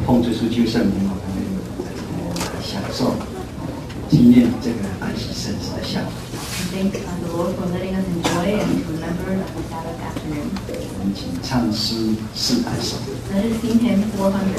奉主耶稣圣名，我们享受纪念这个安息圣日的下午。 Thank the Lord for letting us enjoy and to remember the Sabbath afternoon. 我们请唱诗400首。 Let us sing hymn 400.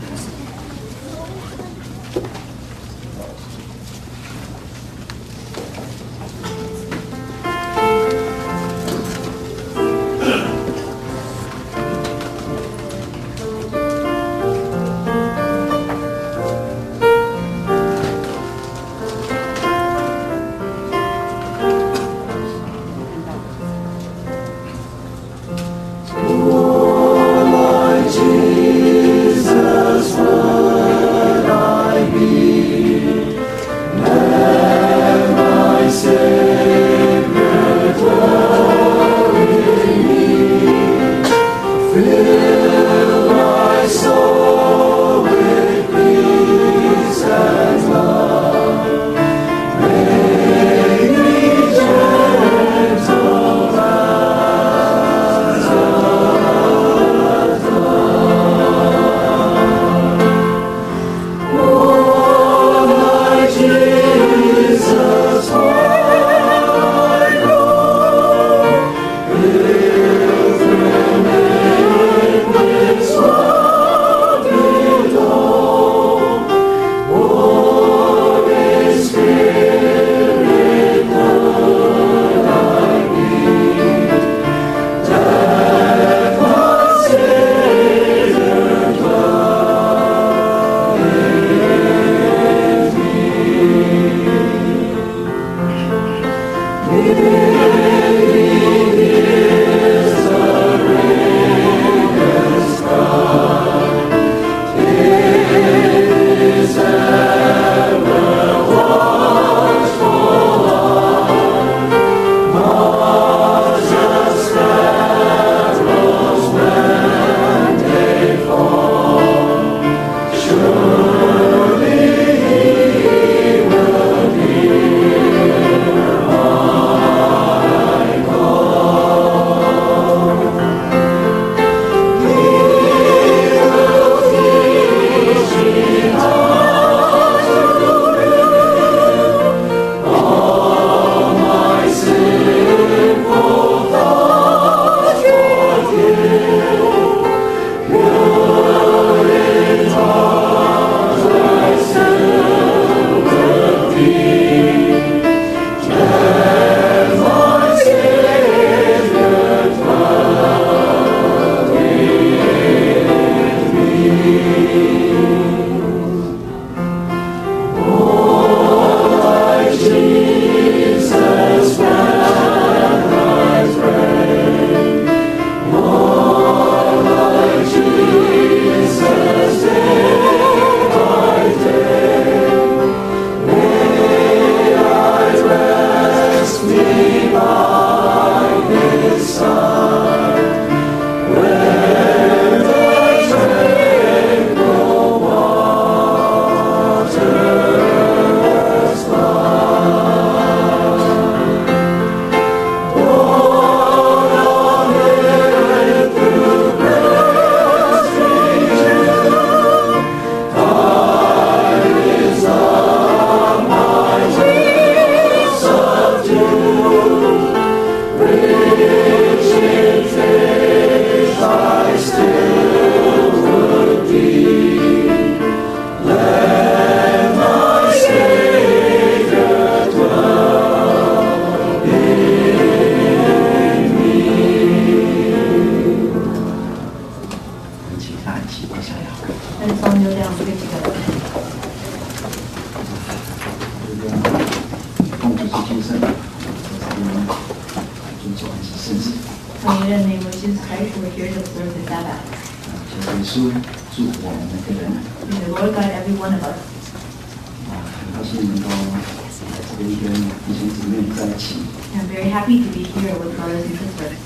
I'm very happy to be here with brothers and sisters.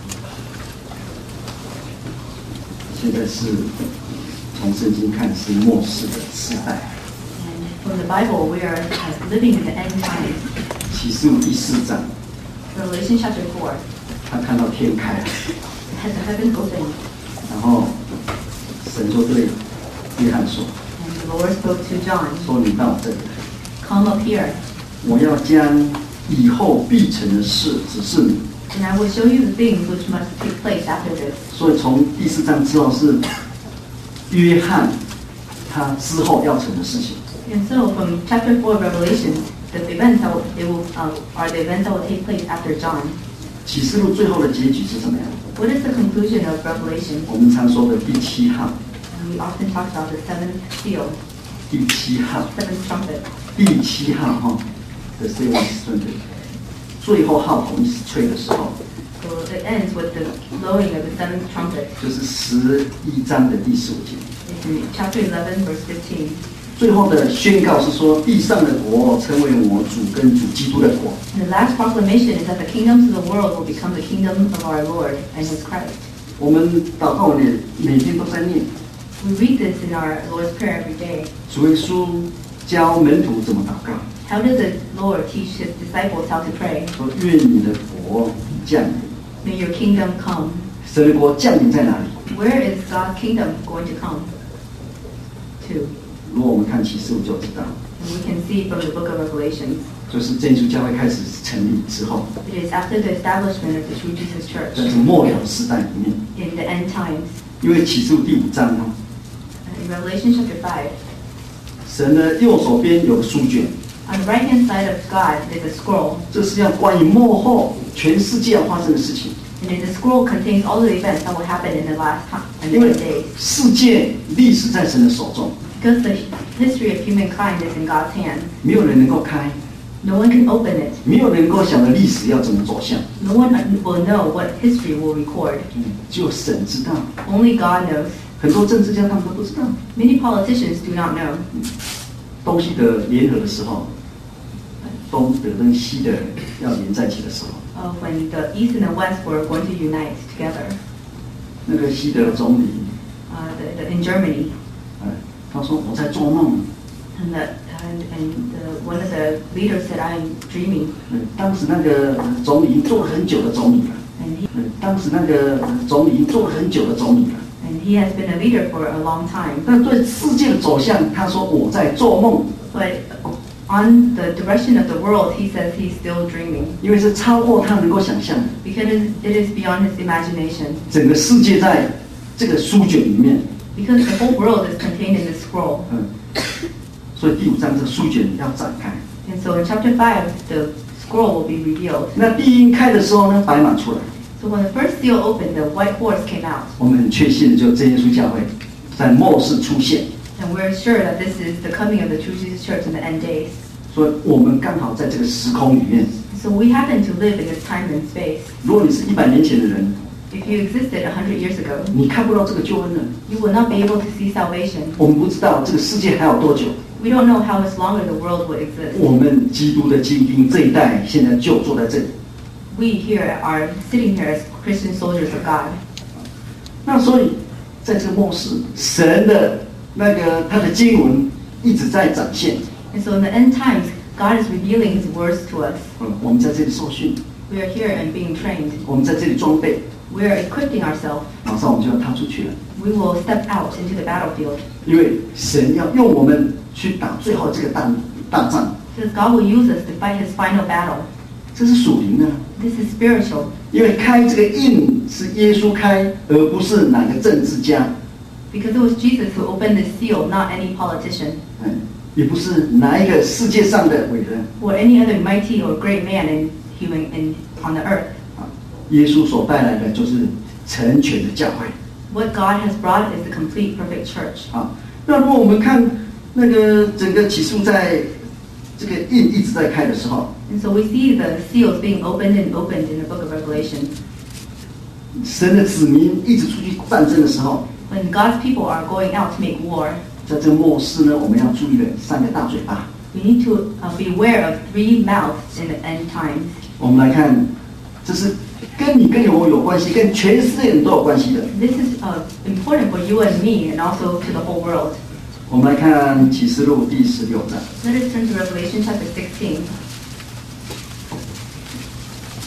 现在是从圣经看是末世的时代。 And from the Bible, we are living in the end times. 启示录第4章。 Revelation chapter 4. 他看到天开了。 Has the heaven opened? 然后神就对约翰说 And the Lord spoke to John, 说你到这里来， come up here, 我要将以后必成的事指示你。 and I will show you the things which must take place after this. 所以从第4章之后是约翰他之后要成的事情。 And so from chapter 4 of Revelation, the events that are the events that will take place after John. 启示录最后的结局是什么样？ What is the conclusion of Revelation? 我们常说的第7号， And we often talk about the seventh seal, 第7号， seventh trumpet. 第7号哈的 seventh trumpet， 最后号筒一吹的时候， So it ends with the blowing of the seventh trumpet. 就是11章的第15节。 It's in chapter 11, verse 15. 最后的宣告是说，地上的国成为我主跟主基督的国。 And the last proclamation is that the kingdoms of the world will become the kingdom of our Lord and His Christ. 我们祷告也每天都在念， We read this in our Lord's Prayer every day. 主耶稣教门徒怎么祷告， How does the Lord teach His disciples how to pray? 说愿你的国降临。 May your kingdom come. 神的国降临在哪里？ Where is God's kingdom going to come to? 如果我们看启示录就知道， And we can see from the book of Revelation, 就是真耶稣教会开始成立之后， it is after the establishment of the true Jesus 在 Church 这末了时代里面， in the end times. 因为启示录第5章哦， In Revelation chapter 5, 神的右手边有个书卷， on the right-hand side of God is a scroll. 这是要关于末后全世界要发生的事情。 And the scroll contains all the events that will happen in the last time, in 因 the 为 end days. 世界历史在神的手中， Because the history of humankind is in God's hands. 没有人能够开， No one can open it. 没有人能够晓得历史要怎么走向， No one will know what history will record. 只有神知道。 Only God knows. 很多政治家他们都不知道， Many politicians do not know. 东西德联合的时候，东德跟西德要连在一起的时候， When the East and the West were going to unite together, 那个西德的总理， in Germany, 他说我在做梦。 one of the leaders said, "I am dreaming." 当时那个总理已经做了很久的总理了， 当时那个总理已经做了很久的总理了。 And he has been a leader for a long time. 但对世界的走向，他说我在做梦， But on the direction of the world, he says he's still dreaming 因为是超过他能够想象的。 because it is beyond his imagination. 整个世界在这个书卷里面， Because the whole world is contained in the scroll. 所以第5章这个书卷要展开。 And so in chapter 5, the scroll will be revealed. 那第一印开的时候呢，白马出来， So when the first seal opened, the white horse came out. 我们很确信的就真耶稣教会在末世出现， And we're sure that this is the coming of the true Jesus Church in the end days. 所以我们刚好在这个时空里面。 So we happen to live in this time and space. 如果你是100年前的人， If you existed 100 years ago, 你看不到这个救恩了。 you will not be able to see salvation. 我们不知道这个世界还有多久。 We don't know how much longer the world would exist. 我们基督的精兵这一代现在就坐在这里。 We here are sitting here as Christian soldiers of God. 那所以在这个末世，神的他的经文一直在展现。 And so in the end times, God is revealing His words to us. 我们在这里受训， We are here and being trained. 我们在这里装备， We are equipping ourselves. 马上我们就要踏出去了。 We will step out into the battlefield. 因为神要用我们去打最后这个大战， Because God will use us to fight His final battle. 这是属灵的。 This is spiritual. 因为开这个印是耶稣开，而不是哪个政治家， Because it was Jesus who opened the seal, not any politician 也不是哪一个世界上的伟人。 or any other mighty or great man on the earth. 耶稣所带来的就是成全的教会。 What God has brought is the complete, perfect church. 那如果我们看那个整个启示录在这个印一直在开的时候， And so we see the seals being opened and opened in the book of Revelation. 神的子民一直出去战争的时候， When God's people are going out to make war, 在这个末世呢，我们要注意的3个大嘴巴。 we need to beware of 3 mouths in the end times. 我们来看，这是跟你跟我有关系，跟全世界人都有关系的。 This is important for you and me and also to the whole world. 我们来看启示录第16章。 Let us turn to Revelation chapter 16.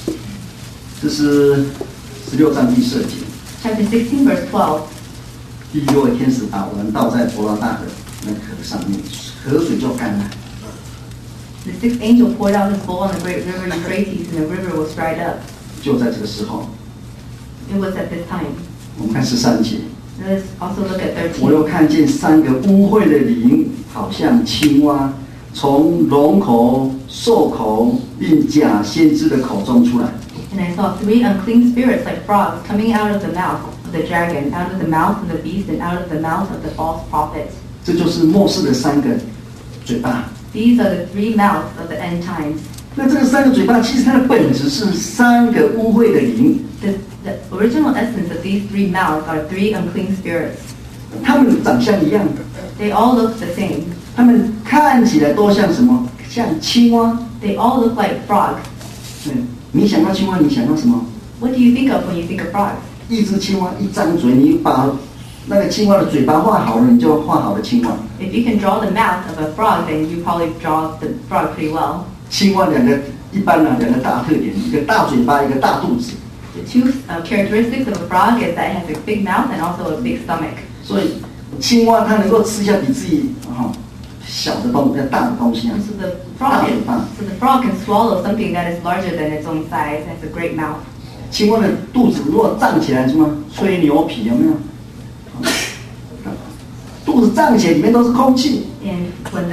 这是16章第12节。 Chapter 16, verse 12. 第六位天使把碗倒在伯拉大的那河上面，河水就干了。 The sixth angel poured out his bowl on the great river Euphrates, and the river was dried up. 就在这个时候， It was at this time. 我们看13节， Let's also look at 我又 13. 看见3个污秽的灵，好像青蛙，从龙口、兽口并假先知的口中出来。 And I saw 3 unclean spirits like frogs coming out of the mouth of the dragon, out of the mouth of the beast, and out of the mouth of the false prophet. 这就是末世的3个嘴巴。 These are the 3 mouths of the end times. 那这个3个嘴巴，其实它的本质是3个污秽的灵， The original essence of these 3 mouths are 3 unclean spirits. 它们长相一样， They all look the same. 它们看起来都像什么？像青蛙。 They all look like frogs. 对，你想到青蛙，你想到什么？ What do you think of when you think of frogs? 一只青蛙一张嘴，你把那个青蛙的嘴巴画好了，你就画好了青蛙。 If you can draw the mouth of a frog, then you probably draw the frog pretty well. 青蛙一般2个大特点，一个大嘴巴，一个大肚子。 The 2 characteristics of a frog is that it has a big mouth and also a big stomach. 所以青蛙它能够吃下比自己小的大的东西啊 And。so the 大 frog, 嘴巴。 can swallow something that is larger than its own size. It has a great mouth. 青蛙的肚子如果胀起来，什么吹牛皮有没有？肚子胀起来，里面都是空气。 And when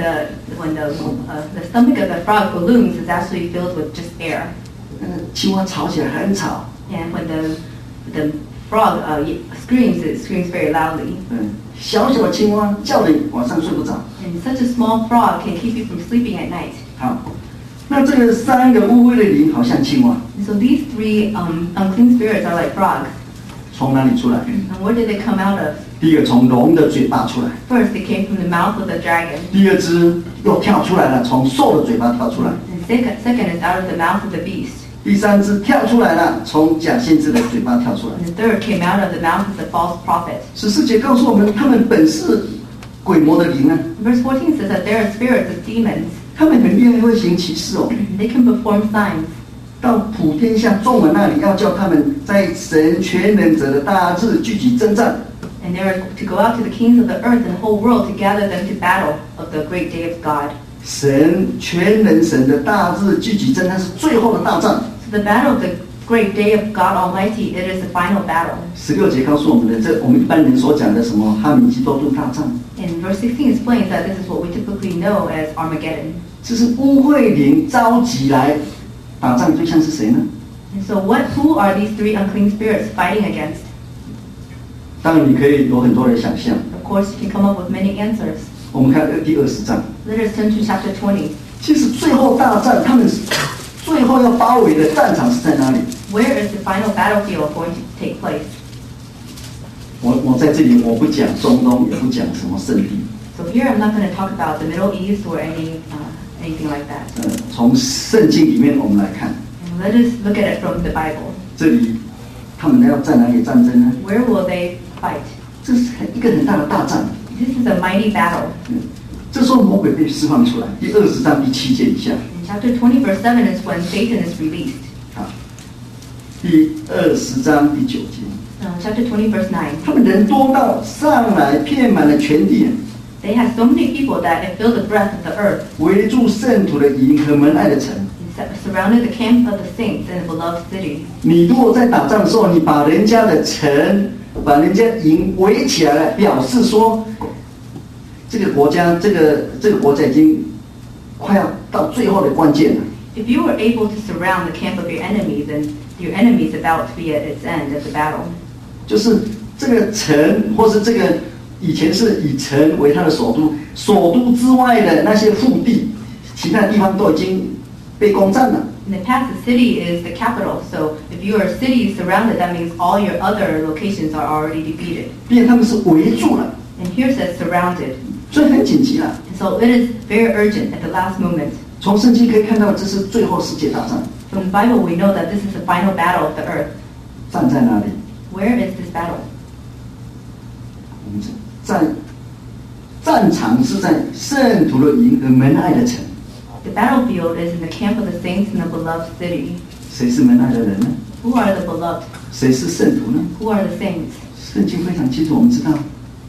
the stomach of the frog balloons, it's actually filled with just air. 青蛙吵起来很吵。 And when the frog screams, it screams very loudly. 小小的青蛙叫得晚上睡不着。 And such a small frog can keep you from sleeping at night. 好，那这个3个污秽的灵好像青蛙， And so these 3 unclean spirits are like frogs. 从哪里出来？ And where did they come out of? 第一个从龙的嘴巴出来， First, they came from the mouth of the dragon. 第2只又跳出来了，从兽的嘴巴跳出来， And second is out of the mouth of the beast. 第3只跳出来了，从假先知的嘴巴跳出来。 And the third came out of the mouth of the false prophet. 14节告诉我们，他们本是鬼魔的灵啊， Verse 14 says that there are spirits of demons. 他们很厉害，会行奇事哦。 They can perform signs. 到普天下众人那里，要叫他们在神全能者的大日聚集征战。 And they are to go out to the kings of the earth and the whole world to gather them to battle of the great day of God. 神全能神的大日聚集征战是最后的大战。 So the battle of the great day of God Almighty, it is the final battle. 16节告诉我们的，这我们一般人所讲的什么哈米基多顿大战， And verse 16 explains that this is what we typically know as Armageddon. 这是污秽灵召集来打仗对象是谁呢？ And so who are these 3 unclean spirits fighting against? 当然你可以有很多的想象。 Of course, you can come up with many answers. 我们看第20章， Let us turn to chapter 20. 其实最后大战，他们最后要包围的战场是在哪里？ Where is the final battlefield going to take place? 我在这里我不讲中东，也不讲什么圣地。 So here I'm not going to talk about the Middle East or anything like that. 从圣经里面我们来看， And let us look at it from the Bible. 这里他们要在哪里战争呢？ Where will they fight? 这是一个很大的大战。 This is a mighty battle. 这时候魔鬼被释放出来，第20章第7节以下。 In chapter 20, verse 7 is when Satan is released. 好，第20章第9节， Chapter 20, verse 9. 他们人多到上来遍满了全地， They had so many people that it filled the breadth of the earth. 围住圣徒的营和门爱的城。 It surrounded the camp of the saints in the beloved city. 你如果在打仗的时候，你把人家的城、把人家营围起来了，表示说，这个国家已经快要到最后的关键了。 If you were able to surround the camp of your enemy, then your enemy is about to be at its end of the battle. 就是这个城，或是这个以前是以城为它的首都，首都之外的那些腹地，其他地方都已经被攻占了。 In the past, the city is the capital. So if your city is surrounded, that means all your other locations are already defeated. 并且他们是围住了， And here it says surrounded. 所以很紧急了。 And so it is very urgent at the last moment. 从圣经可以看到，这是最后世界大战。 From the Bible, we know that this is the final battle of the earth. 战在哪里？ Where is this battle? 我们战场是在圣徒的营和门爱的城。 The battlefield is in the camp of the saints in the beloved city. 谁是门爱的人呢？ Who are the beloved? 谁是圣徒呢？ Who are the saints? 圣经非常清楚，我们知道，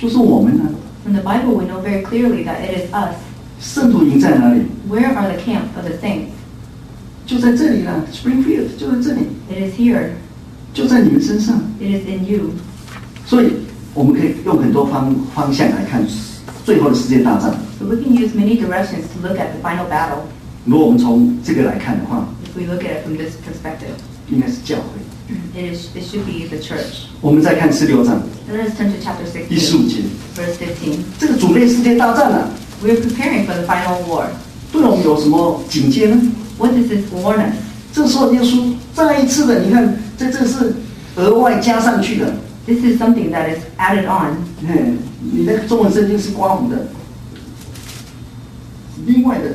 就是我们呢。 From the Bible, we know very clearly that it is us. 圣徒营在哪里？ Where are the camp of the saints? 就在这里了 ，Springfield 就在这里， It is here. 就在你们身上。 It is in you. 所以我们可以用很多方向来看最后的世界大战。 So we can use many directions to look at the final battle. 如果我们从这个来看的话， If we look at it from this perspective, 应该是教会。 it should be the church. 我们再看16章 Let us turn to chapter 第 16, 15节， verse 15. 这个准备世界大战啊， We are preparing for the final war. 对我们有什么警戒呢？ What does this warn us? 这时候耶稣再一次的，你看，这是额外加上去的。 This is something that is added on. 你的中文圣经是刮胡的，另外的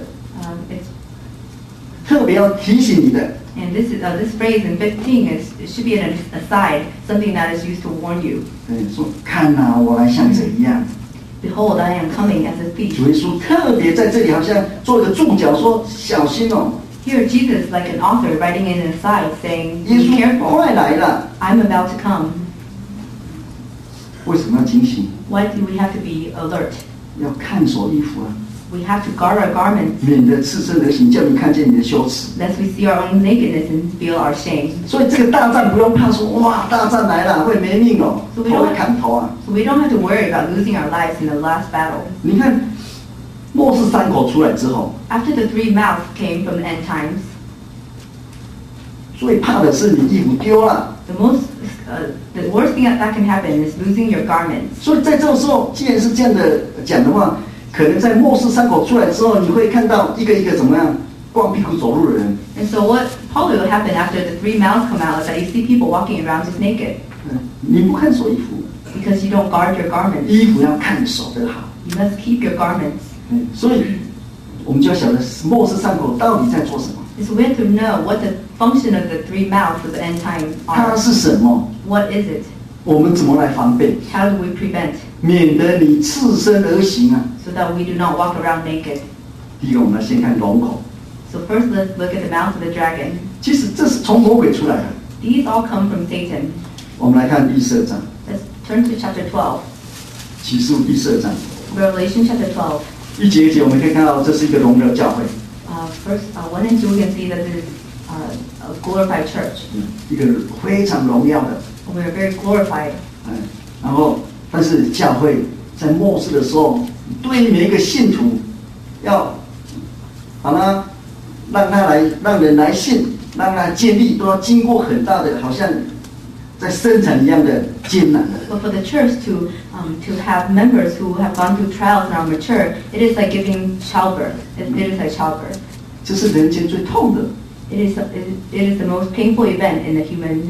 It's 特别要提醒你的， And this phrase in 15 it should be an aside, something that is used to warn you. 说看呐、我来像这一样。 Behold, I am coming as a thief. 主耶稣特别在这里好像做一个注脚，说小心哦， Here Jesus, like an author, writing in an aside, saying, 耶 "Be 稣 careful, 快来了。 I'm about to come." 为什么要警醒？ Why do we have to be alert? 要看守衣服啊， We have to guard our garments, 免得赤身而行，叫你看见你的羞耻。 lest we see our own nakedness and feel our shame. 所以这个大战不用怕说，哇，大战来了会没命哦，头会砍头啊。 So we don't have to worry about losing our lives in the last battle. 你看，末世三口出来之后， After the three mouths came from the end times, 最怕的是你衣服丢了。 the worst thing that can happen is losing your garments. 所以在这个时候，既然是这样的讲的话，可能在末世三口出来之后，你会看到一个一个怎么样光屁股走路的人。 And so what probably will happen after the three mouths come out is that you see people walking around just naked 你不看守衣服， because you don't guard your garments. 衣服要看守得好。 You must keep your garments. 所以我们就要晓得末世三口到底在做什么， And so we have to know what the function of the three mouths of the end time 它 are. 是什么， What is it? 我们怎么来防备， How do we prevent 免得你赤身而行啊。 so that we do not walk around naked? 第一个，我们来先看龙口， So first let's look at the mouth of the dragon. 其实这是从魔鬼出来的。 These all come from Satan. 我们来看第12章， Let's turn to chapter 12. 启示录第12章 Revelation chapter 12. 一节一节，我们可以看到这是一个荣耀教会， First, 1 and 2, we can see that this is a glorified church. 一个非常荣耀的， We are very glorified. 然后但是教会在末世的时候，对每一个信徒要把它让人来信，让他建立，都要经过很大的，好像在生产一样的艰难的。 But for the church to have members who have gone through trials and are mature, it is like giving childbirth. It is like childbirth. 这是人间最痛的， It is the most painful event in the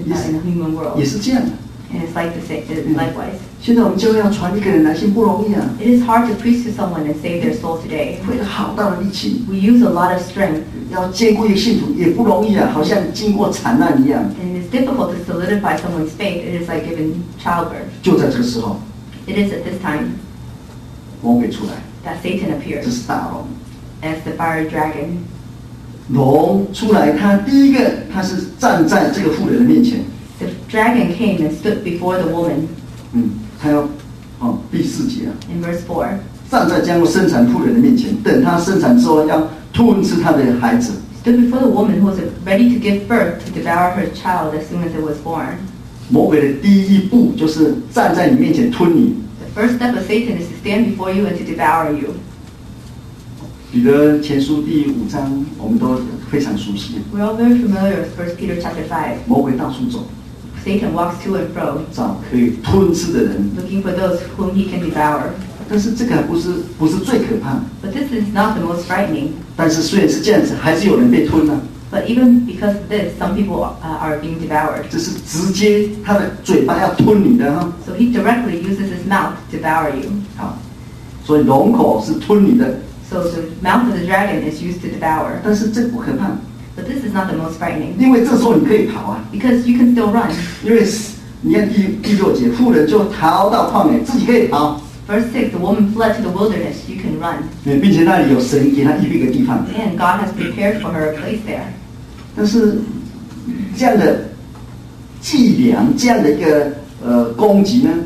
human world. 也是这样的。 And it's like the same, likewise. 现在我们就要传一个人来信不容易啊， It is hard to preach to someone and save their soul today. 费了好大的力气， We use a lot of strength, 要兼顾一个信徒也不容易啊，好像经过惨难一样。 and it's difficult to solidify someone's faith. It is like giving childbirth. 就在这个时候， It is at this time 魔鬼出来， that Satan 这 appears 是大龙。 as the fiery dragon. 龙出来，他第一个他是站在这个妇人的面前， The dragon came and stood before the woman 他要第4节啊， in verse 4. 站在将要生产妇人的面前，等她生产之后要吞吃她的孩子。 Stood before the woman who was ready to give birth to devour her child as soon as it was born. 魔鬼的第一步就是站在你面前吞你。 The first step of Satan is to stand before you and to devour you. 彼得前书第5章，我们都非常熟悉。 We're all very familiar with 1 Peter chapter 5. 魔鬼到处走， Satan walks to and fro, 找可以吞吃的人。 looking for those whom he can devour. 但是这个还不是最可怕。 But this is not the most frightening. 但是虽然是这样子，还是有人被吞了。 But even because of this, some people are being devoured. 这是直接他的嘴巴要吞你的哈。 So he directly uses his mouth to devour you. 好，所以龙口是吞你的， So the mouth of the dragon is used to devour. 但是这不可怕， But this is not the most frightening 因为这时候你可以跑啊。 because you can still run. 因为你看第6节，妇人就逃到旷野，自己可以跑， Verse 6, the woman fled to the wilderness. You can run. 并且那里有神给她预备一个地方。 And God has prepared for her a place there. 但是这样的伎俩，这样的一个攻击呢，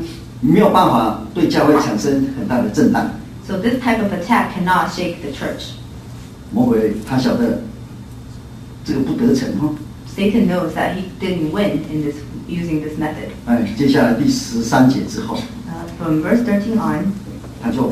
没有办法对教会产生很大的震荡。 So this type of attack cannot shake the church. 魔鬼他晓得这个不得逞哈。 Satan knows that he didn't win in this using this method. 哎，接下来第13节之后， From verse 13 on, 他就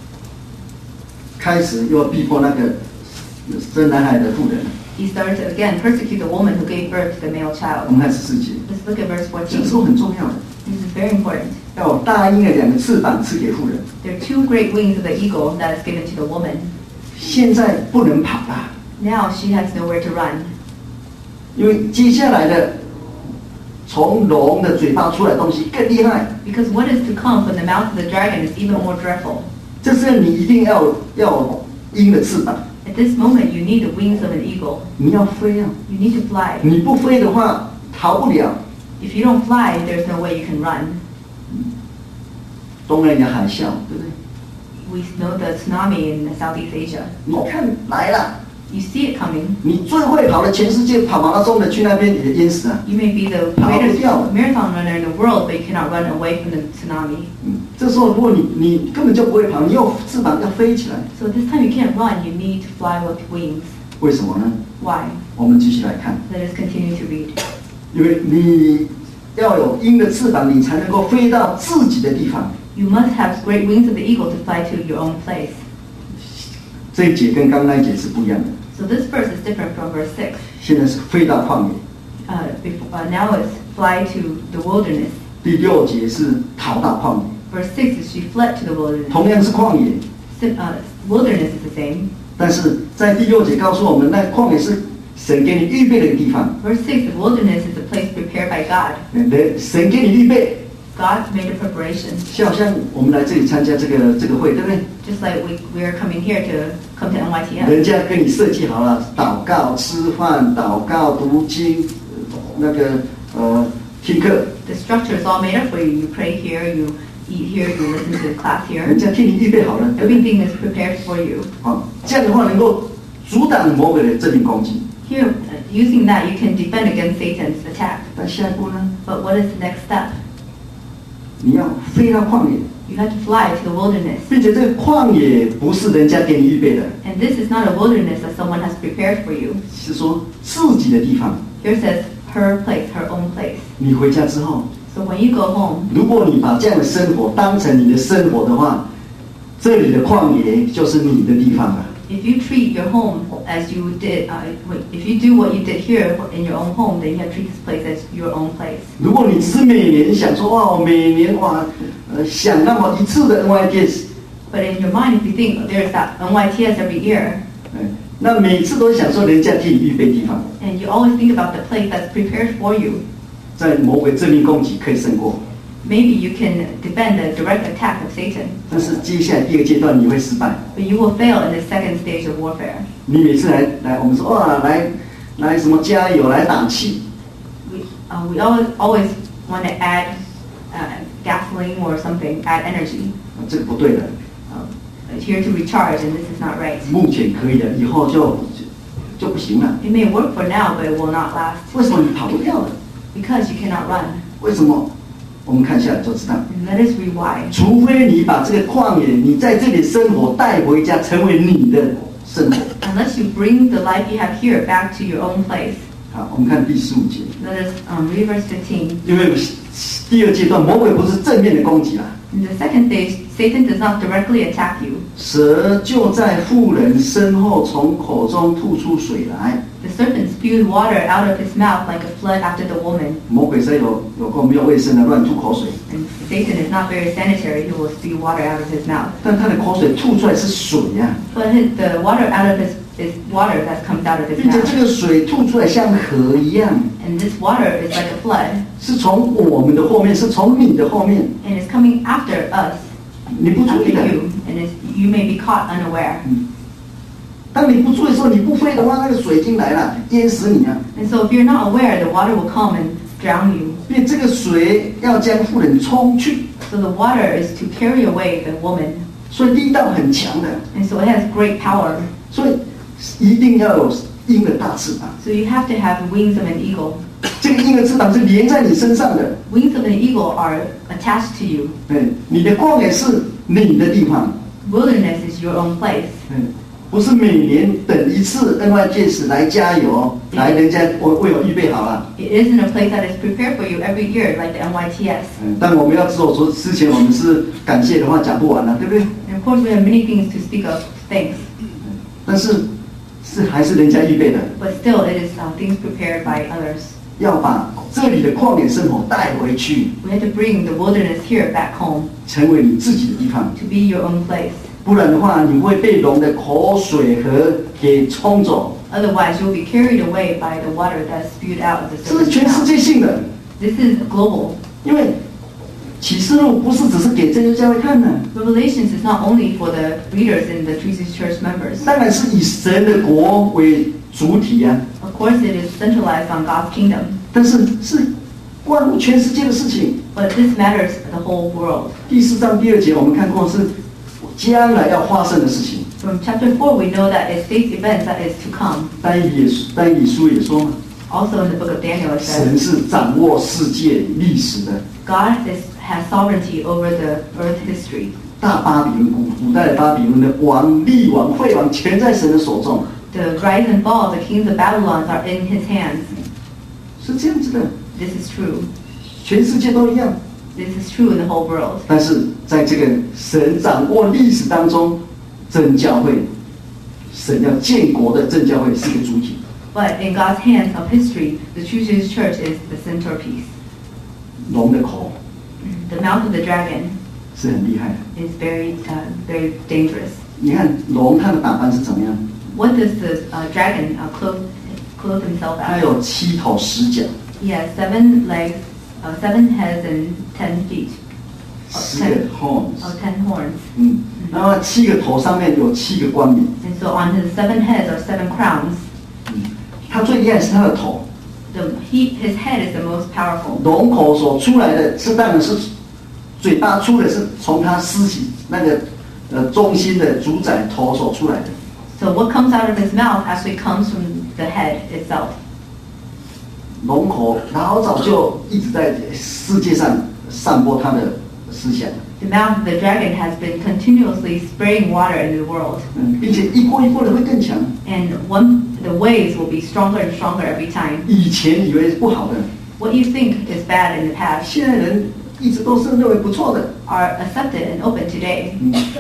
开始又要逼迫那个生男孩的妇人。 he started to again persecute the woman who gave birth to the male 我 child. 们看14节， Let's look at verse 这个 14. 时候很重要的， This is very important. 要有大鹰的2个翅膀赐给妇人。 There are 2 great wings of the eagle that is given to the woman. 现在不能跑了， Now she has nowhere to run. 因为接下来的从龙的嘴巴出来的东西更厉害。 Because what is to come from the mouth of the dragon is even more dreadful. 这是你一定要有鹰的翅膀， At this moment, you need the wings of an eagle. 你要飞啊！ You need to fly. 你不飞的话，逃不了 If you don't fly, there's no way you can run. 东南亚海啸，对不对？ We know the tsunami in Southeast Asia. 你看来了， You see it coming. 你最会跑的，全世界跑马拉松的去那边也淹死啊！ You may be the greatest marathon runner in the world, but you cannot run away from the tsunami. 这时候如果你根本就不会跑，你有翅膀要飞起来， So this time you can't run, you need to fly with wings. 为什么呢？ Why? 我们继续来看， Let us continue to read. 因为你要有鹰的翅膀，你才能够飞到自己的地方。 You must have great wings of the eagle to fly to your own place. 这一节跟刚刚那一节是不一样的， So this verse is different from verse 6. 现在是飞到旷野， Now it's fly to the wilderness. 第6节是逃到旷野， Verse 6 is she fled to the wilderness. 同样是旷野， Wilderness is the same. 但是在第6节告诉我们，那旷野是神给你预备的一个地方， Verse 6, the wilderness is a place prepared by God. 神给你预备， God's made a preparation. 就好像我们来这里参加这个会，对不对？ Just like we are coming here to come to NYTF. 人家给你设计好了，祷告、吃饭、祷告、读经，那个听课， The structure is all made up for you. You pray here, you eat here, you listen to the class 人 here. 家替你预备好了，对不对？ Everything is prepared for you. 好，这样的话能够阻挡魔鬼的正面攻击。 Here, using that, you can defend against Satan's attack. 但下一步呢？ But what is the next step? 你要飞到旷野， You have to fly to the wilderness. 并且这个旷野不是人家给你预备的， And this is not a wilderness that someone has prepared for you. 是说自己的地方。 Here says her place, her own place. 你回家之后， So when you go home, 如果你把这样的生活当成你的生活的话，这里的旷野就是你的地方了。 if you treat your home as you did, if you do what you did here in your own home, then you have to treat this place as your own place. 如果你只是每年想说哇，我每年哇，想那么一次的 NYTS， But in your mind, if you think there's that NYTS every year, 那每次都想说人家替你预备地方， and you always think about the place that's prepared for you, 在魔鬼正面攻击可以胜过， maybe you can defend the direct attack of Satan. 但是接下来第2个阶段你会失败。 But you will fail in the second stage of warfare. 你每次来，我们说哇，来什么加油，来打气， We always want to add gasoline or something, add energy. 这个不对的。 Here to recharge, and this is not right. 目前可以的，以后就不行了。 It may work for now, but it will not last 为什么你跑不掉了？ because you cannot run. 为什么？我们看下来就知道。 And let us read why. 除非你把这个旷野，你在这里生活带回家，成为你的生活。 Unless you bring the life you have here back to your own place. 好，我们看第15节， Let us read verse 15. 因为第2阶段魔鬼不是正面的攻击啦， In the second stage, Satan does not directly attack you. 蛇就在妇人身后从口中吐出水来。 The serpent spewed water out of his mouth like a flood after the woman. 魔鬼是有够没有卫生的，乱吐口水， And Satan is not very sanitary. He will spew water out of his mouth. 但他的口水吐出来是水呀、 But the water out of his is water that comes out of his 并且这 mouth. 个水吐出来像河一样， And this water is like a flood. 是从我们的后面，是从你的后面， And it's coming after us, 你不注 after 意的。 you. And you may be caught unaware. 当你不注意的时候，你不飞的话，那个水已经来了，淹死你啊！ And so if you're not aware, the water will come and drown you. 因为这个水要将妇人冲去， So the water is to carry away the woman. 所以力道很强的， And so it has great power. 所以一定要有鹰的大翅膀。 So you have to have the wings of an eagle. 这个鹰的翅膀是连在你身上的。 Wings of an eagle are attached to you. 你的旷野是你的地方。 Wilderness is your own place. 不是每年等一次 NYJS 来加油，来人家为我预备好了。 It isn't a place that is prepared for you every year like the NYTS. 但我们要知道说，之前我们是感谢的话讲不完了，对不对？ And of course, we have many things to speak of, thanks. 但是还是人家预备的， But still, it is things prepared by others. 要把这里的旷野生活带回去， We have to bring the wilderness here back home 成为你自己的地方。 to be your own place. 不然的话，你会被龙的口水河给冲走。 Otherwise, you'll be carried away by the water that's spewed out of the 这是 serpent's 全世 mouth. 界性的， This is global. 因为启示录不是只是给这些教会看的， Revelations is not only for the readers and the Tree City Church members. 当然是以神的国为主体啊。 Of course, it is centralized on God's kingdom, 但是是关乎全世界的事情。 but this matters for the whole world. 第4章第2节我们看过是将来要发生的事情。 From chapter 4, we know that it states events that is to come. 但以理书也说嘛， Also in the book of Daniel, it 神 says 是掌握世界历史的。 God has sovereignty over the earth history. 大巴比伦古代的巴比伦的王、立王、会王，全在神的手中， The rise and fall of the kings of Babylon are in his hands. 是这样子的。 This is true. 全世界都一样。 This is true in the whole world. 但是在这个神掌握历史当中，真教会，神要建国的真教会是个主体。 But in God's hands of history, the True Jewish Church is the centerpiece. 龙的口 The mouth of the dragon 是很厉害的。 is very dangerous. 你看龙它的打扮是怎么样？ What does the dragon clothe himself 它 as? 有7头10脚， He has 7 legs, 7 heads, and 10 feet. 10个 horns， 10 horns. 然后7个头上面有7个冠冕。 And so on his 7 heads are 7 crowns. 它最厉害是它的头， His head is the most powerful. 龙口所出来的是当然是嘴巴出的是从它尸体那个中心的主宰头所出来的。 So what comes out of his mouth actually comes from the head itself. 龙口老早就一直在世界上散播它的思想， The mouth of the dragon has been continuously spraying water into the world. 并且一波一波的会更强。 And the waves will be stronger and stronger every time. 以前以为是不好的， What you think is bad in the past 现在人一直都是认为不错的。 are accepted and open today.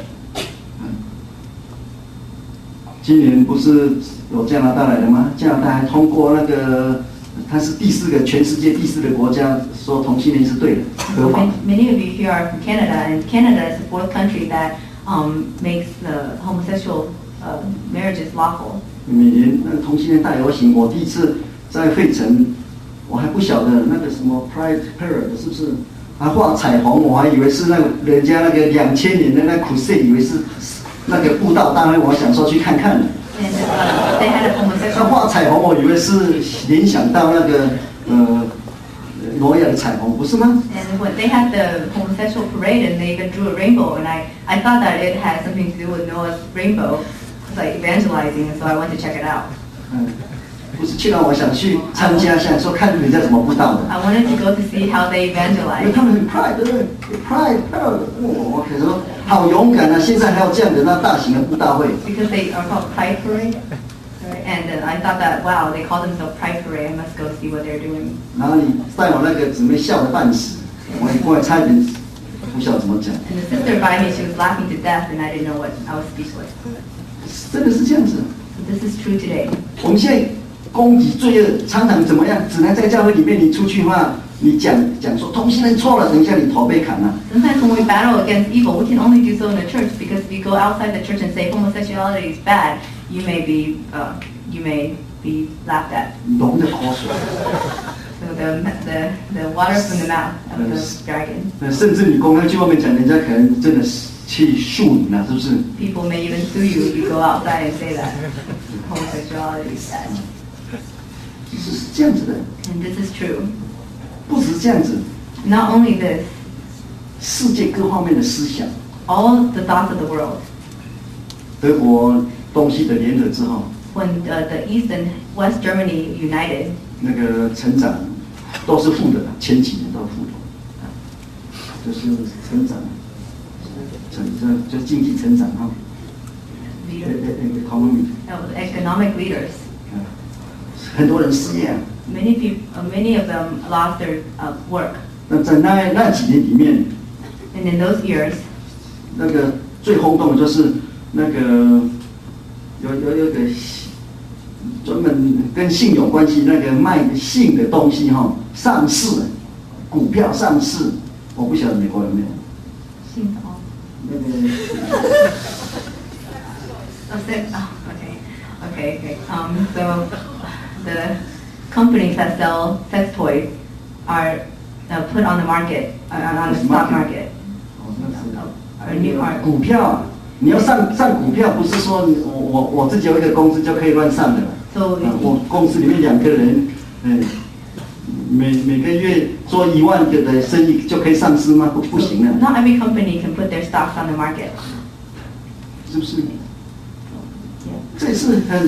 今年不是有加拿大来的吗？加拿大还通过那个，它是第4个全世界第4个国家说同性恋是对的，合法。 Many of you here are from Canada, and Canada is the 4th country that makes the homosexual marriages lawful. 每年那个同性恋大游行，我第一次在费城，我还不晓得那个什么 Pride Parade 是不是还画彩虹，我还以为是那个人家那个2000年的那 Crusade， 以为是那个布道大会，我想说去看看。 And they had a 他 homosexual. 画彩虹，我以为是联想到那个挪亚的彩虹，不是吗？ And when they had the homosexual parade and they even drew a rainbow, and I thought that it had something to do with Noah's rainbow, like evangelizing, and so I went to check it out. 不是去让我想去参加一下，说看人家怎么布道的。 I wanted to go to see how they 因为 evangelize. 他们很 pride， 对不对 ？pride， 我可以说好勇敢啊！现在还有这样的那大型的布道会。 Because they are called Pride Parade. Right? And I thought that, wow, they call themselves Pride Parade. I must go see what they're doing. 然后你带我那个姊妹笑得半死，我也差点不晓得怎么讲。 And the sister by me, she was laughing to death, and I didn't know what. I was speechless. 真的是这样子。 So this is true today. 我们现在攻击罪恶，常常怎么样？只能在教会里面，你出去的话，你讲说同性恋错了，等一下你头被砍了。 Sometimes when we battle against evil, we can only do so in the church because if you go outside the church and say homosexuality is bad, you may be laughed at. 龙的口水， So the water from the mouth of the dragon. 甚至你公开去外面讲，人家可能真的是去诉你了，是不是？ People may even sue you if you go outside and say that homosexuality is bad. 是这样子的， And this is true. 不只是这样子， Not only this, 世界各方面的思想， all the thoughts of the world. 德国东西的联合之后， When the East and West Germany united, 那个成长都是负的，前几年都是负的，就是成长，就经济成长哈。 Economic leaders. 很多人失业啊。 Many of them lost their work. 那在那几年里面 And in those years, 那个最轰动的就是那个有个专门跟性有关系，那个卖性的东西哈，上市，股票上市，我不晓得美国有没有。 性什么？ 那个。 Okay. So the companies that sell sex toys are put on the market, on the stock market. 股票，你要上股票，不是说我自己有一个公司就可以乱上的。我公司里面2个人，每个月做1万个的生意就可以上市吗？不行的。 Not every company can put their stocks on the market. 是不是？这也是很，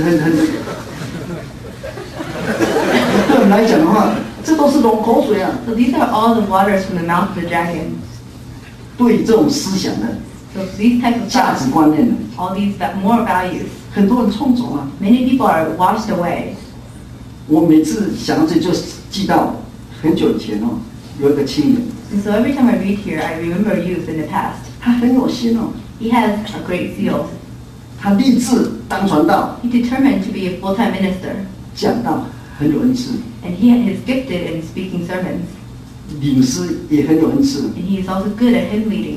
对我们来讲的话，这都是龙口水啊。 So these are all the waters from the mouth of the dragon. 对这种思想的 So these types of 价值观念的 all these moral values. 很多人冲走啊。 Many people are washed away. 我每次想到这就记到很久以前哦，有一个青年。 And so every time I read here, I remember youth in the past. 他很有心哦。 He has a great zeal. 他立志当传道。 He determined to be a full-time minister. 讲道很有恩赐。 And he is gifted in speaking sermons. 领诗也很有恩赐。 And he is also good at hymn leading.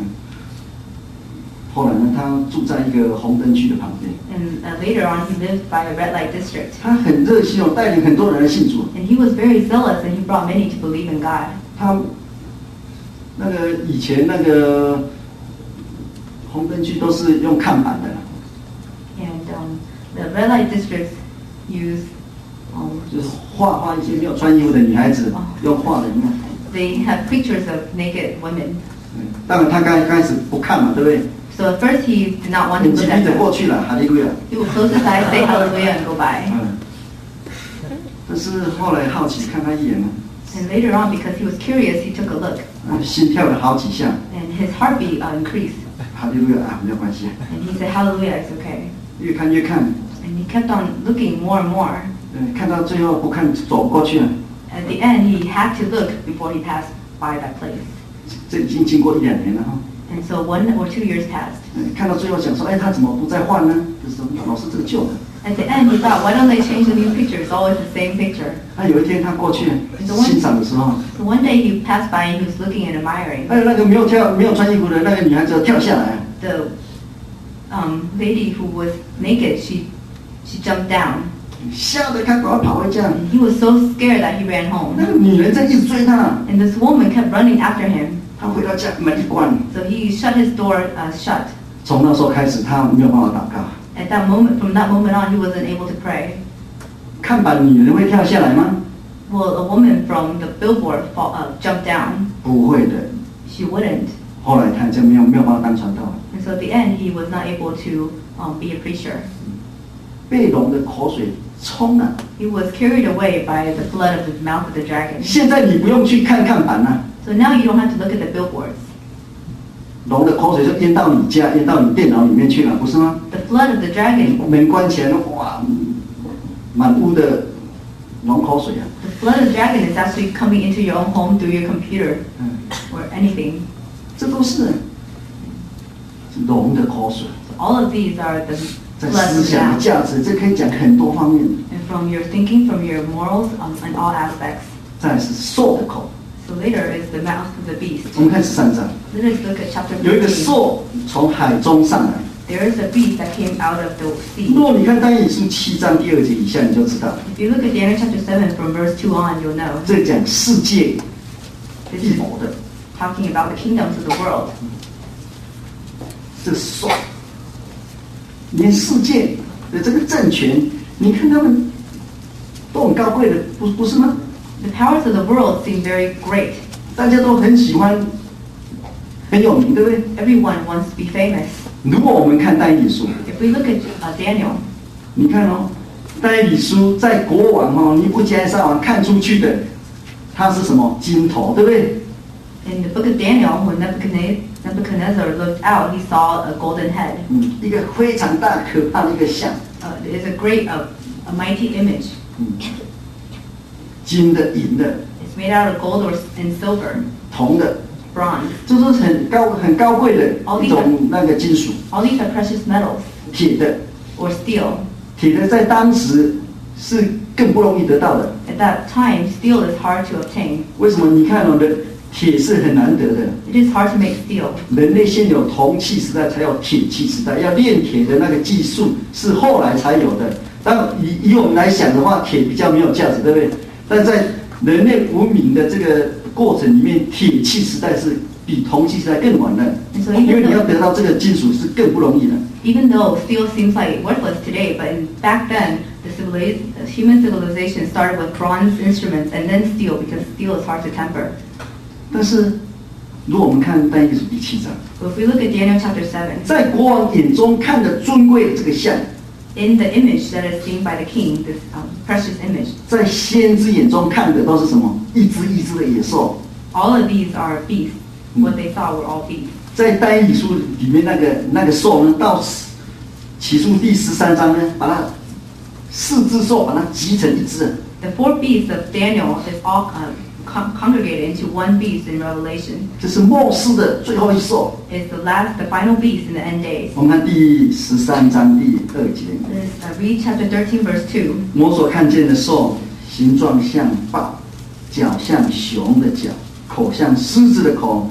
后来呢，他住在一个红灯区的旁边。 And later on, he lived by a red light district. 他很热心哦，带领很多人来信主。 And he was very zealous, and he brought many to believe in God. 他那个以前那个红灯区都是用看板的。 And the red light districts use 就是画一些没有穿衣服的女孩子，用画的。 They have pictures of naked women. 当然他刚开始不看嘛，对不对？ So at first he did not want to look at 着 them. 过去了，哈利路亚。 He would close his eyes, say hallelujah, and go by. 但是后来好奇看他一眼呢。 And later on, because he was curious, he took a look. 心跳了好几下。 And his heartbeat increased. 哈利路亚啊，没有关系。 And he said, hallelujah, it's okay. 越看越看。 And he kept on looking more and more. 看到最后不看走不过去了。 At the end, he had to look before he passed by that place. 这已经经过1-2年了哈。 And so 1 or 2 years passed. 看到最后想说，他怎么不再换呢？就是老是这个旧的。 At the end, he thought, why don't they change the new picture? It's always the same picture. 有一天他过去欣赏的时候 So one day he passed by and he was looking and admiring. 那个没有穿衣服的那个女孩子跳下来。 The lady who was naked, she jumped down. 吓得他赶快跑回家。 He was so scared that he ran home. 那个女人在一直追他。 And this woman kept running after him. 他回到家门一关。 So he shut his door shut. 从那时候开始，他没有办法祷告。 At that moment, from that moment on, he wasn't able to pray. 看板女人会跳下来吗？ Will a woman from the billboard jump down? 不会的。 She wouldn't. 后来他就没有办法当传道。 And so at the end, he was not able to be a preacher. 被龙的口水冲了。 He was carried away by the blood of the mouth of the dragon. 现在你不用去看板了。 So now you don't have to look at the billboards. 龙的口水就淹到你家，淹到你电脑里面去了，不是吗？ The blood of the dragon. 门关起来，哇，满屋的龙口水啊！ The blood of the dragon is actually coming into your own home through your computer or anything. 这都是龙的口水。 So all of these are the 在 blood 思 of the 想的 mouth. 价值，这可以讲很多方面。 And from your thinking, from your morals, in all aspects. 再来是兽的口。 So later is the mouth of the beast. 我们看13章， Let us look at chapter 有一个 15. 兽从海中上来。 There is a beast that came out of the sea. 如果你看但以理书7章第2节以下，你就知道。 If you look at Daniel chapter 7 from verse 2 on, you'll know. 这讲世界 This 一 is 谋的， talking about the kingdoms of the world. 这个兽，连世界的这个政权，你看他们都很高贵的，不是吗？ The powers of the world seem very great. 大家都很喜欢，很有名，对不对？ Everyone wants to be famous. 如果我们看但以理书， If we look at Daniel, 你看哦， 但以理书在国王尼布甲尼撒王看出去的，他是什么金头，对不对？ In the book of Daniel, when Nebuchadnezzar looked out, he saw a golden head. 一个非常大可怕的一个像。 It is a great, a mighty image. 金的、银的、 It's made out of gold and silver, 铜的， bronze. 这都是很高贵的一种那个金属。 All these are precious metals 铁的， or steel. 铁的在当时是更不容易得到的。 At that time, steel is hard to obtain. 为什么？你看铁是很难得的。 It is hard to make steel. 人类先有铜器时代，才有铁器时代。要炼铁的那个技术是后来才有的。但以我们来想的话，铁比较没有价值，对不对？但在人类文明的这个过程里面，铁器时代是比铜器时代更晚的，因为你要得到这个金属是更不容易的。 Even though steel seems like worthless today, but back then, the human civilization started with bronze instruments and then steel, because steel is hard to temper. 但是，如果我们看但以理书第7章， But if we look at Daniel chapter 7, 在国王眼中看的尊贵的这个像， in the image that is seen by the king, this precious image, 在先知眼中看的都是什么？一只一只的野兽。 all of these are beasts. What they saw were all beasts. 在但以理书里面那个兽呢，到启示录第13章呢，把它4只兽把它集成一只。 The 4 beasts of Daniel is all congregated into one beast in Revelation. 这是末世的最后一兽。 It's the final beast in the end days. 我们看第13章第2节， Read chapter 13, verse 2. 我所看见的兽，形状像豹，脚像熊的脚，口像狮子的口。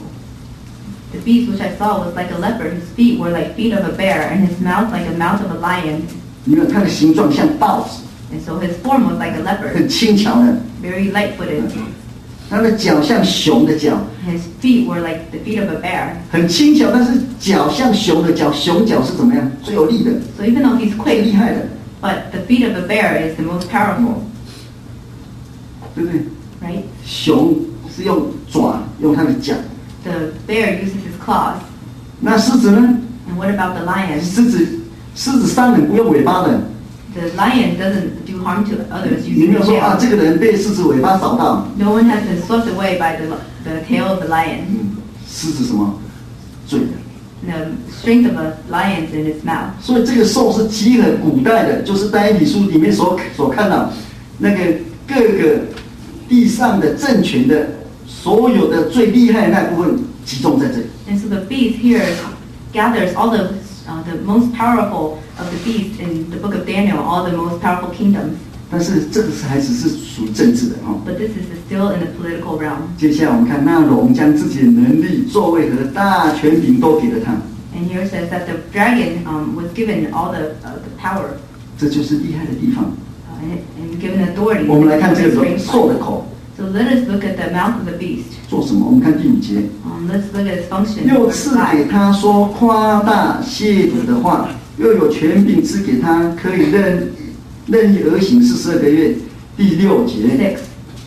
The beast which I saw was like a leopard, his feet were like feet of a bear, and his mouth like the mouth of a lion. 你看它的形状像豹子， And so his form was like a leopard, 很轻巧的。 very light-footed. 它的脚像熊的脚， His feet were like the feet of a bear. 很轻巧，但是脚像熊的脚，熊脚是怎么样？最有力的， So even though he's 最 quick, 厉害的， but the feet of a bear is the most powerful, 对不对？ right? 熊是用爪，用它的脚。 The bear uses his claws. 那狮子呢？ And what about the lion? 狮子伤人不用尾巴的。 The lion doesn't do harm to others 你 using 没有 his 说啊， tail. 这个人被狮子尾巴扫到。 No one has been swept away by the tail of the lion. 狮子什么？罪的。 The strength of a lion is in its mouth. 所以这个兽是集合古代的，就是但以理书里面所看到那个各个地上的政权的所有的最厉害的那部分集中在这里。 And so the beast here gathers all the most powerful of the beasts in the book of Daniel, all the most powerful kingdoms. 但是这个还只是属于政治的哦。 But this is still in the political realm. 接下来我们看那龙将自己的能力、座位和大权柄都给了他， And here it says that the dragon was given all the power 这就是厉害的地方。 and given authority. 我们来看这 to 个 restrain 兽的 fire. 口 So let us look at the mouth of the beast. 做什么？我们看第5节。 Let's look at its function. 又 Verse 赐给 5. 他说夸大亵渎的话，又有权柄赐给他，可以任意而行42个月。第6节，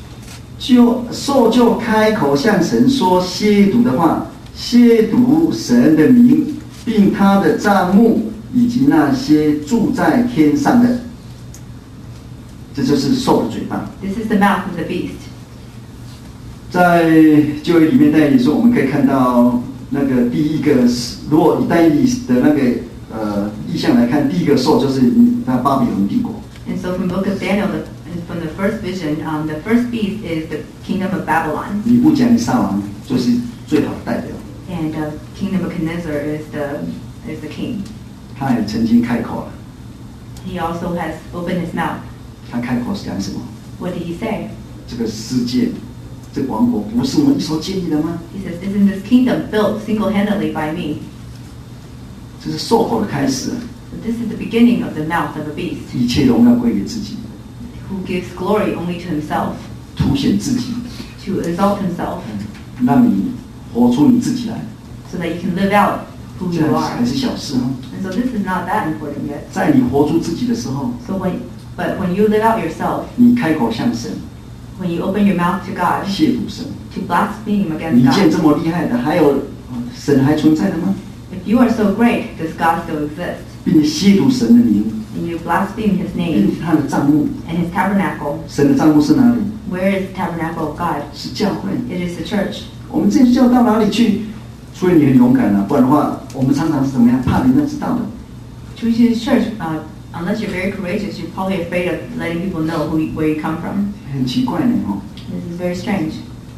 6. 兽就开口向神说亵渎的话，亵渎神的名，并他的帐幕以及那些住在天上的。这就是兽的嘴巴。 This is the mouth of the beast. 在旧约里面，但以理说我们可以看到那个第一个，如果以但以理的那个意象来看，第一个兽就是那巴比伦帝国。 And so from the book of Daniel, from the first vision, the first beast is the kingdom of Babylon. 尼布甲尼撒王就是最好的代表。 And King Nebuchadnezzar is the king. 他也曾经开口了， He also has opened his mouth. 他开口是讲什么？ What did he say? 这个世界，这个王国不是我们一手建立的吗？ He says, "Isn't this kingdom built single-handedly by me?" 这是兽口的开始， But this is the beginning of the mouth of a beast, 一切荣耀归给自己， who gives glory only to himself, 凸显自己， to exalt himself, 让你活出你自己来。 so that you can live out who 这 you 还 are. 是小事哦。 And so this is not that important yet. 在你活出自己的时候， But when you live out yourself, 你开口向神 when you open your mouth to God, 亵渎神， to blaspheme 你 against 见 God, 这么厉害的，还有神还存在的吗？ if You are so great, does God still exist? 并且亵渎神的名， And you blaspheme His 并 name 且他的帐幕， and His tabernacle. 神的帐幕是哪里？ Where is the tabernacle of God? 是教会。 It is the church. 我们这就要到哪里去？所以你很勇敢啊，不然的话，我们常常是怎么样？怕人家知道的。 To choose church, unless you're very courageous, you're probably afraid of letting people know where you come from. 很奇怪呢哦。 This is very strange.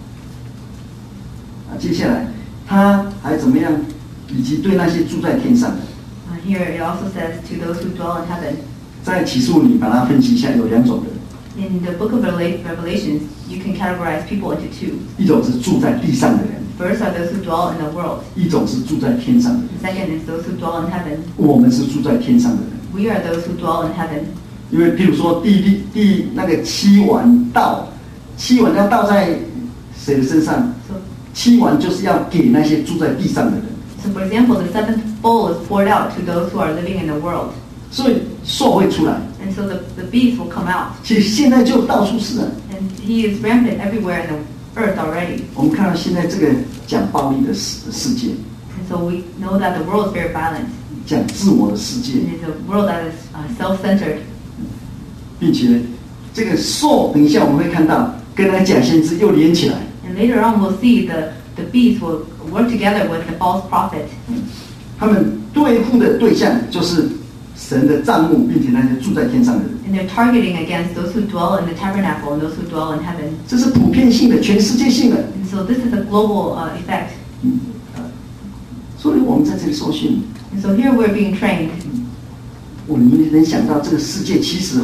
接下来他还怎么样？以及对那些住在天上的， Here it also says, to those who dwell in heaven. 在启示录里把它分析一下，有两种人， In the book of Revelations, you can categorize people into two. 一种是住在地上的人， First are those who dwell in the world. 一种是住在天上的人。 The second is those who dwell in heaven. 我们是住在天上的人， We are those who dwell in heaven. 因为譬如说那个七碗倒，七碗要倒在谁的身上？ So, 七碗就是要给那些住在地上的人， so for example, the seventh bowl is poured out to those who are living in the world. 所以兽会出来。 And so the beast will come out. 其实现在就到处是了。 And he is rampant everywhere in the earth already. 我们看到现在这个讲暴力的世界， And so we know that the world is very violent. 讲自我的世界， It is a world that is self-centered. 并且这个兽，等一下我们会看到跟那个假先知又连起来。 And later on we'll see the beast will work together with the false prophet. 他们对付的对象就是神的帐幕，并且那些住在天上的人。 And they're targeting against those who dwell in the tabernacle and those who dwell in heaven. 这是普遍性的、全世界性的。 And so this is a global effect. 所以我们在这里受训， And so here we're being trained. 我们能想到这个世界其实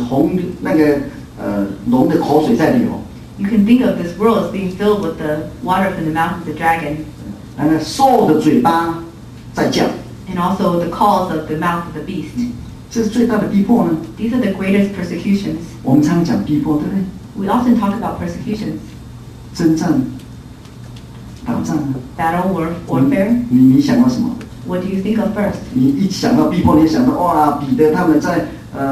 龙的口水在流， You can think of this world as being filled with the water from the mouth of the dragon, 那个兽的嘴巴在叫， and also the calls of the mouth of the beast. 这是最大的逼迫呢。 These are the greatest persecutions. 我们常常讲逼迫，对不对？ We often talk about persecutions, 征战、打仗啊， battle, warfare. 你想到什么？ What do you think of first? 你一想到逼迫，你想到哇，彼得他们在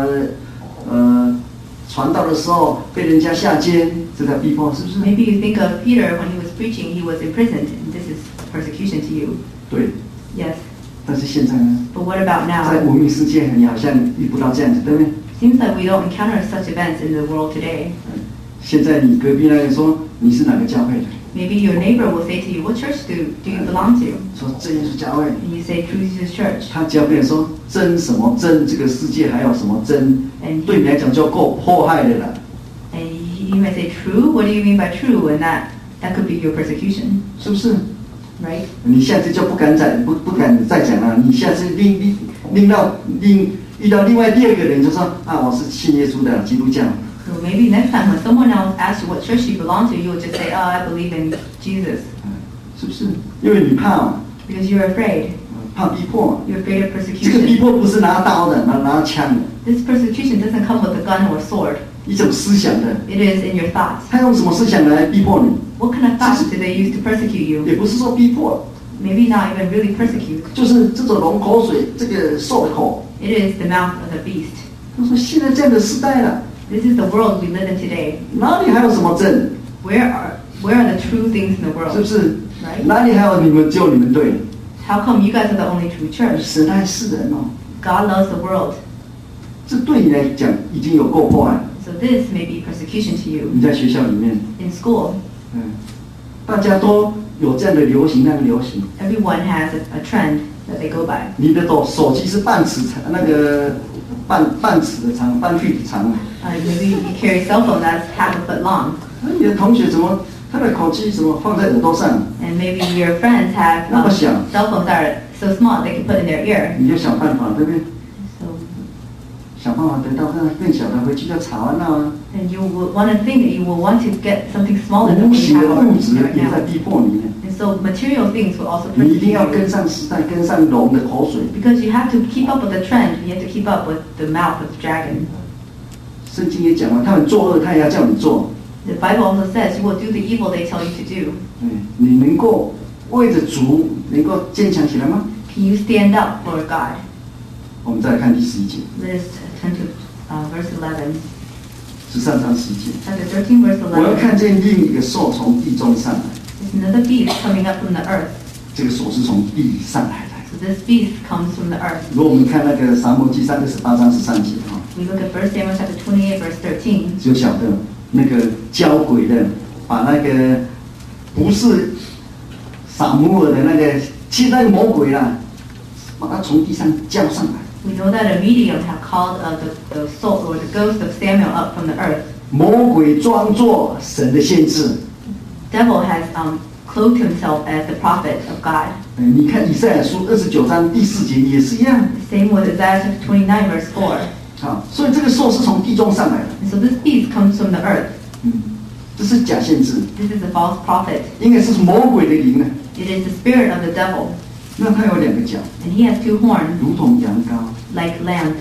传道的时候被人家下监，这叫逼迫，是不是？ Maybe you think of Peter when he was preaching, he was imprisoned, and this is persecution to you. 对。 Yes. 但是现在呢， But what about 在 now? 文明世界，你好像遇不到这样子，对不对？ Seems like we don't encounter such events in the world today. 现在你隔壁那个说你是哪个教会的？ Maybe your neighbor will say to you, what church do you belong to? 说真耶稣教会。 And you say, True Jesus Church. 他教别人说真什么真，这个世界还有什么真？ And 对你来讲就够迫害的了， And you might say, true? What do you mean by true? And that could be your persecution, 是不是？ right? 你下次就不敢再讲了。你下次遇到另外第二个人就说啊，我是信耶稣的基督教。 So maybe next time when someone else asks you what church you belong to, you'll just say, oh, I believe in Jesus. 是不是？因为你怕嘛， Because you're afraid. 怕逼迫嘛。 You're afraid of 这个逼 persecution. 迫不是拿刀的，拿枪的， This persecution doesn't come with a gun or sword. 一种思想的。 It is in your thoughts. 他用什么思想来逼迫你？ What kind of thoughts do they use to persecute you? 也不是说逼迫， Maybe not even really persecute. 就是这种龙口水，这个兽的口。 It is the mouth of the beast. 他说现在这样的时代了， This is the world we live in today. 哪里还有什么真？ Where are the true things in the 是 world? 不是？ Right? 哪里还有只有你们对？ How come you guys are the only true church? 神爱世人哦， God loves the world. 这对你来讲已经有够迫害。 So this may be persecution to you 你在学校里面， in school. 大家都有这样的流行，那个流行。 Everyone has a trend that they go by. 你的手机是半尺长，那个半尺的长，半 feet 长。 Maybe you carry a cell phone that's half a foot long. 你的同学怎么他的口机怎么放在耳朵上？ And maybe your friends have 那么小， cell phones that are so small they can put in their ear. 你就想办法，对不对？ So, 想办法得到那更小的，回去就吵啊闹啊。 and you will want to think that you will want to get something smaller than 无 what you 形的 have 物质 right 也在 now. 逼迫你呢。 And so material things will also 你一定 persecute 要跟 you. 上时代，跟上龙的口水。 Because you have to keep up with the trend. You have to keep up with the mouth of the dragon. 圣经也讲了，他们作恶，他也要叫你做。 The Bible also says you will do the evil they tell you to do. 你能够为着主能够坚强起来吗？ Can you stand up for God? 我们再来看第11节， Let us turn to verse 11. 13章11节。 Chapter 13, verse 我又 11. 看见另一个兽从地中上来， There's another beast coming up from the earth. 这个兽是从地上来的。 So this beast comes from the earth. 如果我们看那个撒母耳记上28章13节哈， We look at 1 Samuel chapter 28, verse 13. 就晓得那个交鬼的把那个不是撒母耳的那个，其实那个魔鬼啦，把他从地上叫上来。 We know that a medium had called the soul or the ghost of Samuel up from the earth. 魔鬼装作神的先知。 Devil has clothed himself as the prophet of God. 你看以赛亚书29章第4节也是一样。 Same with Isaiah chapter 29, verse 4. 好，所以这个兽是从地中上来的。 And so this beast comes from the earth. 这是假先知， This is a false prophet. 应该是魔鬼的灵呢。 It is the spirit of the devil. 那他有2个角， And he has 2 horns, 如同羊羔。 like lamb.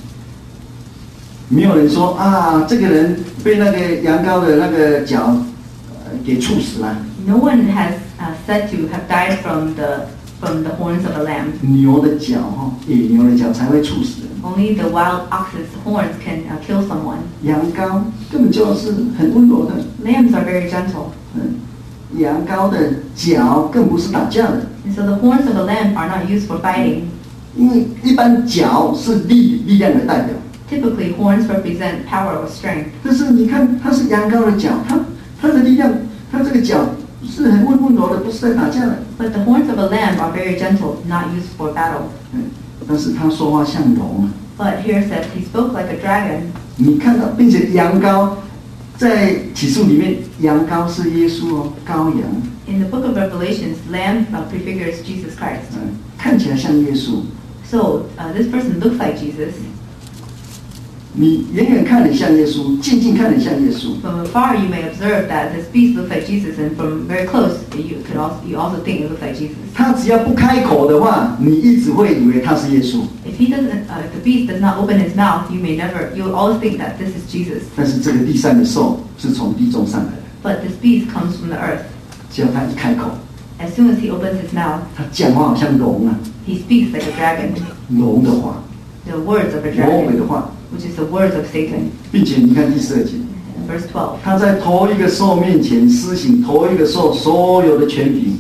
没有人说啊，这个人被那个羊羔的那个角给处死了。 No one has said to have died from the horns of a lamb. 牛的角哈，野牛的角才会处死人。 Only the wild ox's horns can kill someone. 羊羔根本就是很温柔的。 Lambs are very gentle. 羊羔的角更不是打架的， And so the horns of a lamb are not used for fighting. 因为一般角是力量的代表。 Typically, horns represent power or strength. 但是你看，它是羊羔的角，它的力量，它这个角是很温柔的，不是在打架的。 But the horns of a lamb are very gentle, not used for battle. 但是它说话像龙啊。 But here it says he spoke like a dragon. 你看到，并且羊羔在启示录里面，羊羔是耶稣哦，羔羊， In the book of Revelations, lamb prefigures Jesus Christ. 看起来像耶稣。 So this person looks like Jesus. 你远远看很像耶稣，近近看很像耶稣。 From afar, you may observe that this beast looks like Jesus, and from very close, you also think it looks like Jesus. 他只要不开口的话，你一直会以为他是耶稣。 If he doesn't, if the beast does not open his mouth, you'll always think that this is Jesus. 但是这个第3个兽是从地中上来的， But this beast comes from the earth. 只要他一开口， As soon as he opens his mouth, 他讲话好像龙啊， he speaks like a dragon. 龙的话， The words of a 魔鬼 dragon, 的话， which is the words of Satan. 并且你看第12节， In verse 12. 他在头一个兽面前施行头一个兽所有的权柄，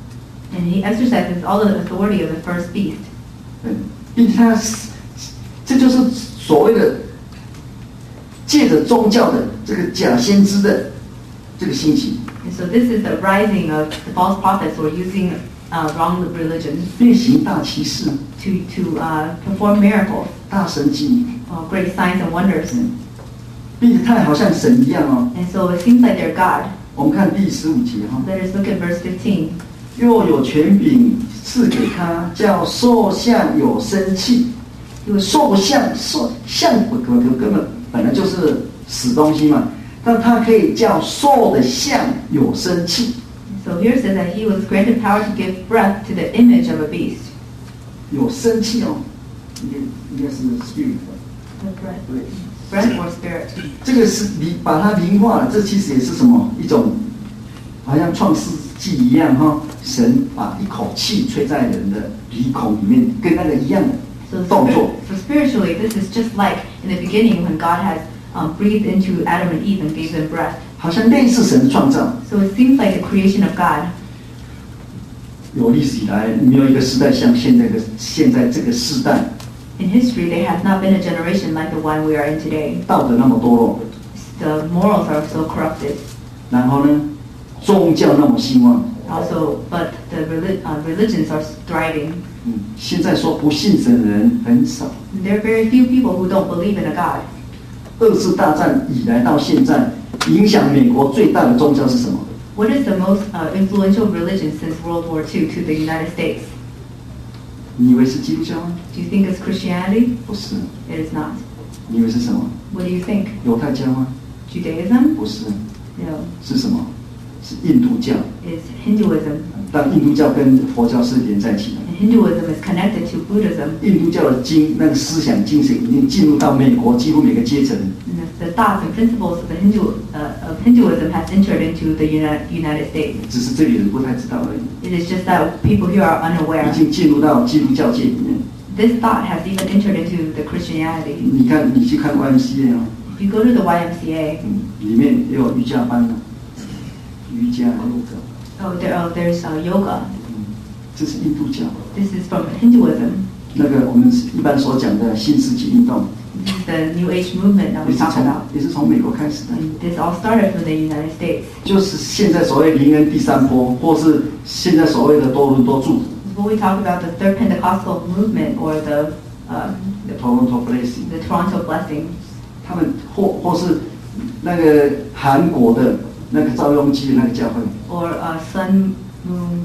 And he exercises all the authority of the first beast. 并且这就是所谓的借着宗教的这个假先知的这个兴起， And so this is the rising of the false prophets who are using wrong religion 并行大奇事、 to perform miracles, 大神迹， great signs and wonders. 并且他好像神一样哦。 And so it seems like they're God. 我们看第15节哈。 Let us look at verse 15. 又有权柄赐给他，叫兽像有生气。因为兽像根本来就是死东西嘛，但它可以叫兽的像有生气。 So here it says that he was granted power to give breath to the image of a beast. 有生气哦，应该是 spirit。 对， Breath or spirit. 这个是你把它灵化了，这其实也是什么一种，好像创世纪一样哈，神把一口气吹在人的鼻孔里面，跟那个一样的 So, 动作。 so spiritually, this is just like in the beginning when God has breathed into Adam and Eve and gave them breath. 好像类似神的创造。 So it seems like the creation of God. 有历史以来，没有一个时代像现在这个时代， In history, there has not been a generation like the one we are in today. 道德那么堕落， The morals are so corrupted. 然后呢，宗教那么兴旺。 Also, but the religions are thriving. 现在说不信神的人很少。 And there are very few people who don't believe in a God. 2次大战以来到现在，影响美国最大的宗教是什么？ What is the most influential religion since World War II to the United States? 你以为是基督教吗？ Do you think it's Christianity? 不是。 It is not. 你以为是什么？ What do you think? 犹太教吗？ Judaism? 不是。 No. 是什么？是印度教。 It's Hinduism. 但印度教跟佛教是连在一起的。 And Hinduism is connected to Buddhism. 印度教的那个思想精神已经进入到美国几乎每个阶层。 And the thoughts and principles of Hinduism has entered into the United States. 只是这里人不太知道而已。 It is just that people here are 已 unaware. 经进入到基督教界里面。 This thought has even entered into the Christianity. 你看，你去看 YMCA 啊， If you go to the YMCA, 里面也有瑜伽班的，瑜伽那个。 there's yoga. 这是印度教。 This is from Hinduism. 那个我们一般所讲的新世纪运动， This is the New Age movement that we talk about. 也是从美国开始的。 And this all started from the United States. 就是现在所谓灵恩第三波，或是现在所谓的多伦多祝福 When we talk about the third Pentecostal movement or the （Toronto Blessing）， Toronto Blessing, 他们或是那个韩国的那个赵雍基的那个教会， or Sun Moon,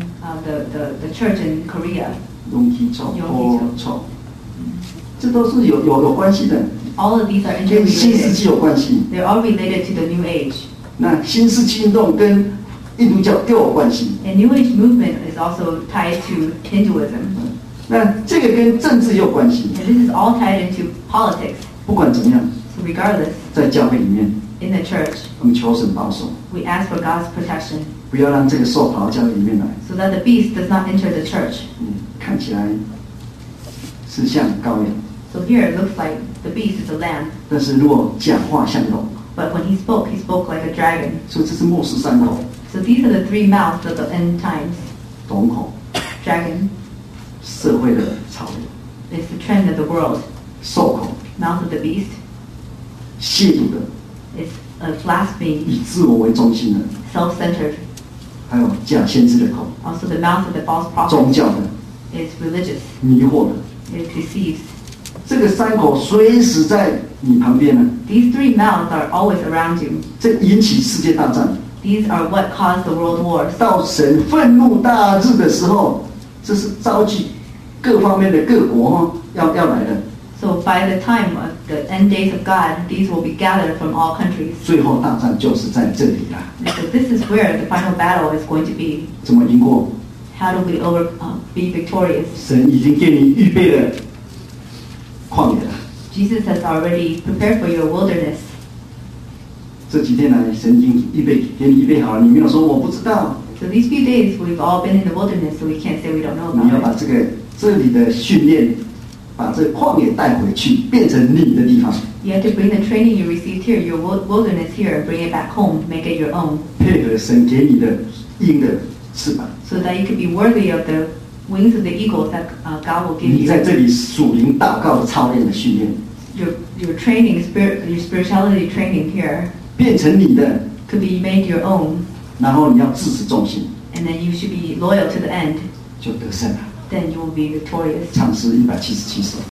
the church in Korea, 雍基臭、 雍基坡臭，这都是有关系的， all of these are 跟新世 interrelated. 纪有关系。 They're all related to the New Age. 那新世纪运动跟印度教都有关系。 And New Age movement is also tied to Hinduism. 那这个跟政治也有关系。 And this is all tied into politics. 不管怎么样， So regardless, 在教会里面， in the church, 我们求神保守， we ask for God's protection 不要让这个兽跑到教会里面来。 so that the beast does not enter the church. 看起来是像羔羊， So here it looks like the beast is a lamb, 但是如果讲话像龙， but when he spoke like a dragon. 所以这是末世三口： So these are the three mouths of the end times. 龙口、 Dragon 社会的潮流、 is the trend of the world. 兽口、 Mouth of the beast 亵渎的、 is a blasphemy, 以自我为中心的， self-centered. 还有假先知的口、 Also the mouth of the false 宗 prophet 教的、 is religious. 迷惑的。 It deceives. 这个三口随时在你旁边呢， These three mouths are always around you. 这引起世界大战。 These are what caused the world wars. 到神愤怒大日的时候，这是召集各方面的各国要来的。 So by the time of the end days of God, these will be gathered from all countries. 最后大战就是在这里啦。 And so this is where the final battle is going to be. 怎么赢过？ How do we be victorious? 神已经给你预备了旷野了。 Jesus has already prepared for your wilderness. 这几天来，神已经给你预备好了。你没有说我不知道， So these few days we've all been in the wilderness, so we can't say we don't know 你要把 about it. 这里的训练，把这旷野带回去，变成你的地方， You have to bring the training you received here, your wilderness here, and bring it back home, make it your own, 配合神给你的鹰的翅膀。 so that you can be worthy of the wings of the eagles that God will give 你在 you. 这里属灵祷告的操练的训练， Your training, your spirituality training here 变成你的， could be made your own, 然后你要至死忠心， and then you should be loyal to the end. 就得胜了。 Then you will be victorious. 唱诗177首。